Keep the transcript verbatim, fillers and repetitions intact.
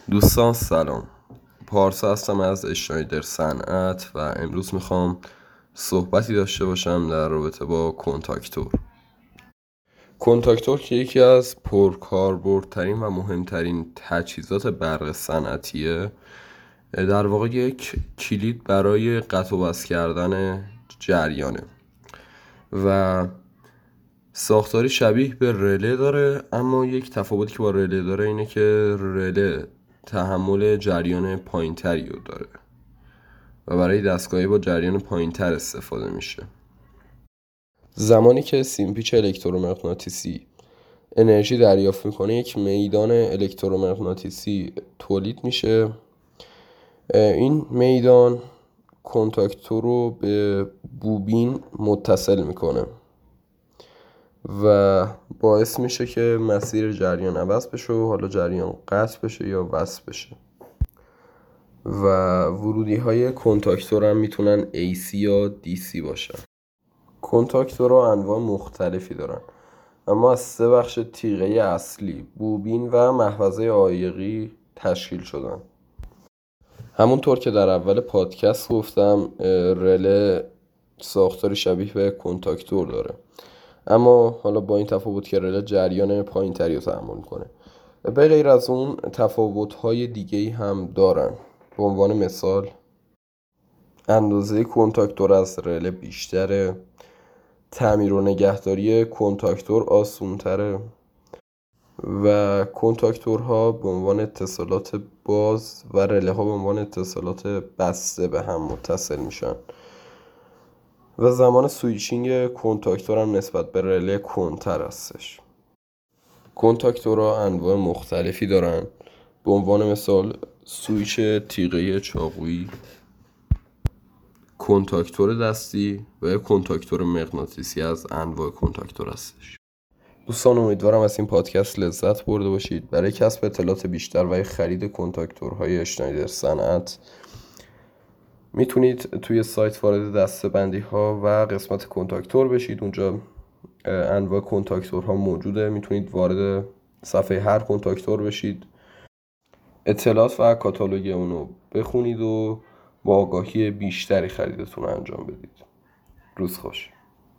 دوستان سلام، پارسا هستم از اشنایدر صنعت و امروز میخوام صحبتی داشته باشم در رابطه با کنتاکتور. کنتاکتور که یکی از پرکاربردترین و مهمترین تجهیزات برق صنعتیه، در واقع یک کلید برای قطع و وصل کردن جریانه و ساختاری شبیه به رله داره، اما یک تفاوتی که با رله داره اینه که رله تحمل جریان پایین‌تری رو داره و برای دستگاهی با جریان پایین‌تر استفاده میشه. زمانی که سیمپیچ الکترومغناطیسی انرژی دریافت میکنه، یک میدان الکترومغناطیسی تولید میشه. این میدان کنتاکتور رو به بوبین متصل میکنه و باعث میشه که مسیر جریان عوض بشه و حالا جریان قطع بشه یا وصل بشه. و ورودی های کنتاکتور هم میتونن ای سی یا دی سی باشن. کنتاکتور ها انواع مختلفی دارن، اما از سه بخش تیغه اصلی، بوبین و محفظه عایقی تشکیل شدن. همونطور که در اول پادکست گفتم، رله ساختاری شبیه به کنتاکتور داره، اما حالا با این تفاوت که رله جریان پایین تری رو تحمل کنه. به غیر از اون تفاوت های دیگه‌ای هم دارن. به عنوان مثال اندازه کنتاکتور از رله بیشتره، تعمیر و نگهداری کنتاکتور آسون‌تره و کنتاکتورها به عنوان اتصالات باز و رله ها به عنوان اتصالات بسته به هم متصل میشن و زمان سویچینگ کنتاکتور هم نسبت به رله کندتر هستش. کنتاکتورها انواع مختلفی دارن، به عنوان مثال سویچ تیغه چاقویی، کنتاکتور دستی و کنتاکتور مغناطیسی از انواع کنتاکتور هستش. دوستان، امیدوارم از این پادکست لذت برده باشید. برای کسب اطلاعات بیشتر و خرید کنتاکتورهای اشنایدر صنعت میتونید توی سایت وارد دسته‌بندی ها و قسمت کنتاکتور بشید. اونجا انواع کنتاکتورها موجوده، میتونید وارد صفحه هر کنتاکتور بشید، اطلاعات و کاتالوگ اونو بخونید و با آگاهی بیشتری خریدتون انجام بدید. روز خوش.